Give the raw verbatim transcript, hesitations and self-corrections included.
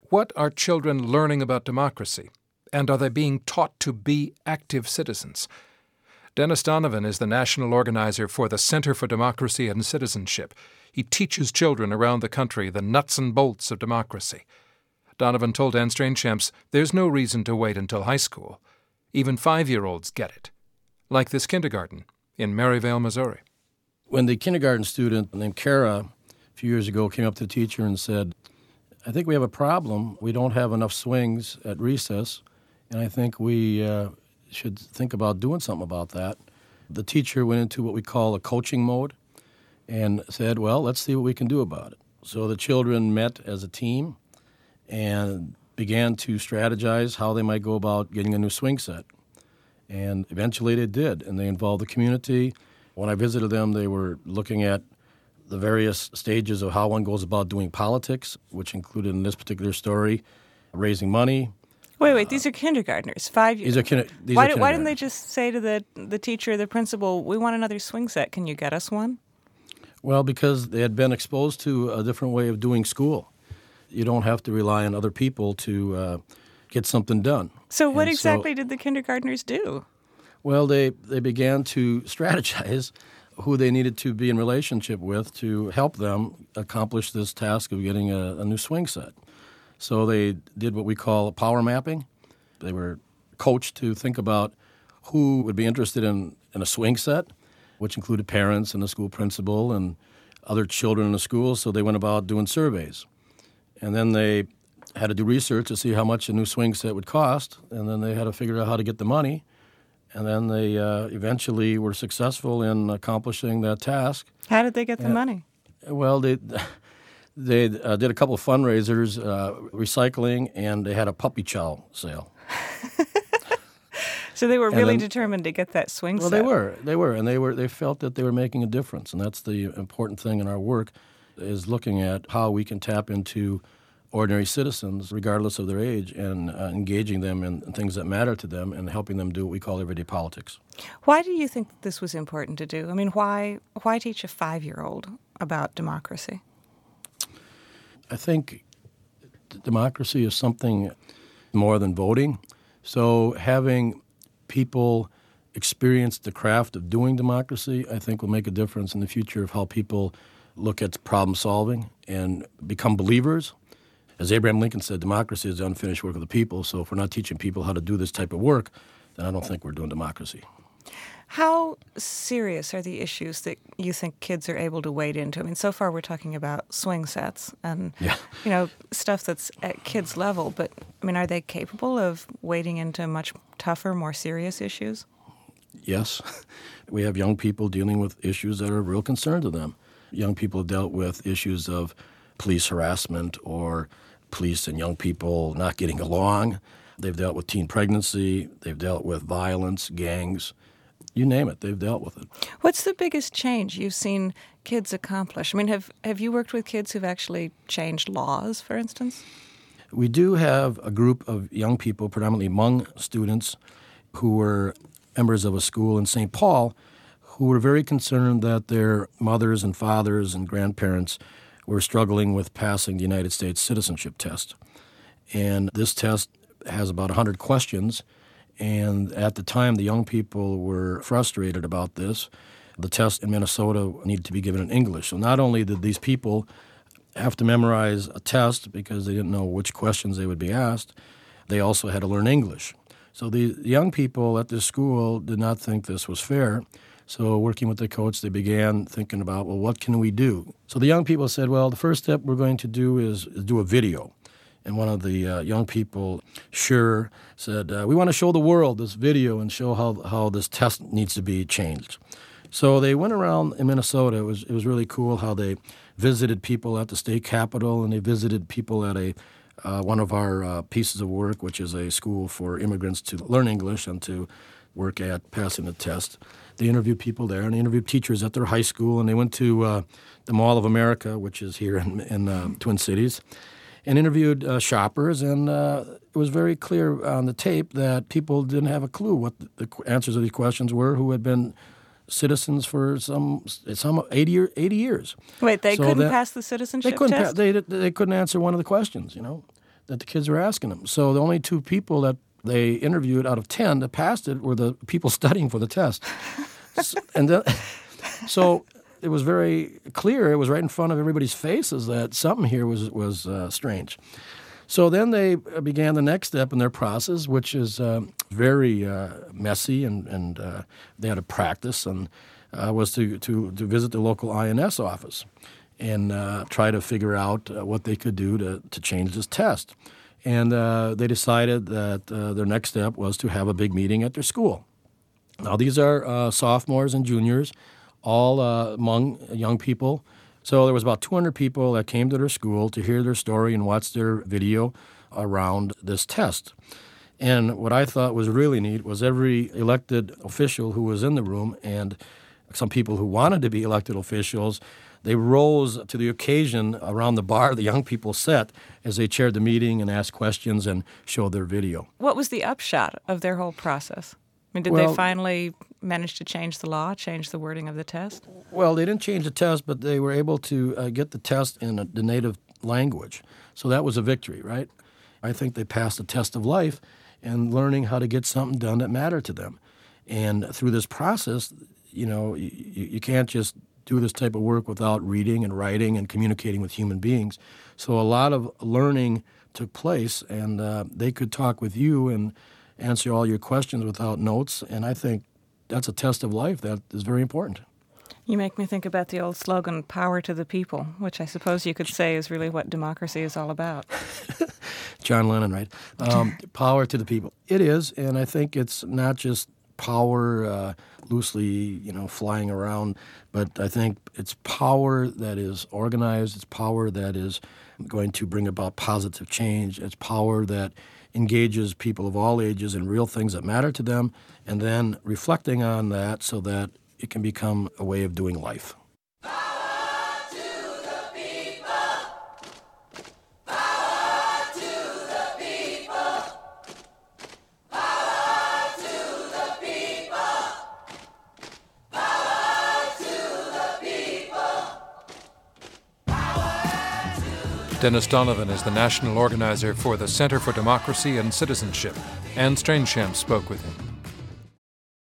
What are children learning about democracy? And are they being taught to be active citizens? Dennis Donovan is the national organizer for the Center for Democracy and Citizenship. He teaches children around the country the nuts and bolts of democracy. Donovan told Anne Strainchamps there's no reason to wait until high school. Even five-year-olds get it. Like this kindergarten in Maryvale, Missouri. When the kindergarten student named Kara a few years ago came up to the teacher and said, I think we have a problem. We don't have enough swings at recess, and I think we uh, should think about doing something about that. The teacher went into what we call a coaching mode and said, well, let's see what we can do about it. So the children met as a team and began to strategize how they might go about getting a new swing set. And eventually they did, and they involved the community. When I visited them, they were looking at the various stages of how one goes about doing politics, which included in this particular story, raising money. Wait, wait, these are kindergartners, five years. These are, kin- these why, are why didn't they just say to the, the teacher, the principal, we want another swing set, can you get us one? Well, because they had been exposed to a different way of doing school. You don't have to rely on other people to uh, get something done. So what And exactly so, did the kindergartners do? Well, they, they began to strategize who they needed to be in relationship with to help them accomplish this task of getting a, a new swing set. So they did what we call power mapping. They were coached to think about who would be interested in, in a swing set, which included parents and the school principal and other children in the school, so they went about doing surveys. And then they had to do research to see how much a new swing set would cost, and then they had to figure out how to get the money. And then they uh, eventually were successful in accomplishing that task. How did they get the uh, money? Well, they they uh, did a couple of fundraisers, uh, recycling, and they had a puppy chow sale. So they were really then, determined to get that swing well, set. Well, they were. They were. And they were. They felt that they were making a difference. And that's the important thing in our work, is looking at how we can tap into ordinary citizens, regardless of their age, and uh, engaging them in, in things that matter to them and helping them do what we call everyday politics. Why do you think this was important to do? I mean, why why teach a five-year-old about democracy? I think democracy is something more than voting. So having people experience the craft of doing democracy, I think will make a difference in the future of how people look at problem solving and become believers. As Abraham Lincoln said, democracy is the unfinished work of the people. So if we're not teaching people how to do this type of work, then I don't think we're doing democracy. How serious are the issues that you think kids are able to wade into? I mean, so far we're talking about swing sets and, yeah. you know, stuff that's at kids' level. But, I mean, are they capable of wading into much tougher, more serious issues? Yes. We have young people dealing with issues that are of real concern to them. Young people have dealt with issues of police harassment or police and young people not getting along. They've dealt with teen pregnancy. They've dealt with violence, gangs. You name it, they've dealt with it. What's the biggest change you've seen kids accomplish? I mean, have, have you worked with kids who've actually changed laws, for instance? We do have a group of young people, predominantly Hmong students, who were members of a school in Saint Paul, who were very concerned that their mothers and fathers and grandparents were struggling with passing the United States citizenship test. And this test has about one hundred questions, and at the time the young people were frustrated about this. The test in Minnesota needed to be given in English. So not only did these people have to memorize a test because they didn't know which questions they would be asked, they also had to learn English. So the young people at this school did not think this was fair. So working with the coach, they began thinking about, well, what can we do? So the young people said, well, the first step we're going to do is, is do a video. And one of the uh, young people, Sure, said, uh, we want to show the world this video and show how how this test needs to be changed. So they went around in Minnesota. It was it was really cool how they visited people at the state capitol, and they visited people at a uh, one of our uh, pieces of work, which is a school for immigrants to learn English and to work at passing the test. They interviewed people there, and they interviewed teachers at their high school, and they went to uh, the Mall of America, which is here in, in uh, Twin Cities, and interviewed uh, shoppers, and uh, it was very clear on the tape that people didn't have a clue what the answers to these questions were, who had been citizens for some some eighty, year, eighty years. Wait, they so couldn't that, pass the citizenship they couldn't test? Pa- they, they couldn't answer one of the questions, you know. that the kids were asking them. So the only two people that they interviewed out of ten that passed it were the people studying for the test. So, and then, so it was very clear, it was right in front of everybody's faces that something here was, was uh, strange. So then they began the next step in their process, which is uh, very uh, messy, and, and uh, they had to practice, and uh, was to, to, to visit the local I N S office and uh, try to figure out uh, what they could do to, to change this test. And uh, they decided that uh, their next step was to have a big meeting at their school. Now, these are uh, sophomores and juniors, all uh, among young people. So there was about two hundred people that came to their school to hear their story and watch their video around this test. And what I thought was really neat was every elected official who was in the room, and some people who wanted to be elected officials, they rose to the occasion around the bar the young people sat as they chaired the meeting and asked questions and showed their video. What was the upshot of their whole process? I mean, did well, they finally manage to change the law, change the wording of the test? Well, they didn't change the test, but they were able to uh, get the test in a, the native language. So that was a victory, right? I think they passed the test of life and learning how to get something done that mattered to them. And through this process, you know, you, you can't just do this type of work without reading and writing and communicating with human beings. So a lot of learning took place, and uh, they could talk with you and answer all your questions without notes, and I think that's a test of life that is very important. You make me think about the old slogan, power to the people, which I suppose you could say is really what democracy is all about. John Lennon, right? Um, power to the people. It is, and I think it's not just power uh, loosely, you know, flying around, but I think it's power that is organized, it's power that is going to bring about positive change, it's power that engages people of all ages in real things that matter to them, and then reflecting on that so that it can become a way of doing life. Dennis Donovan is the national organizer for the Center for Democracy and Citizenship. Anne Strangesham spoke with him.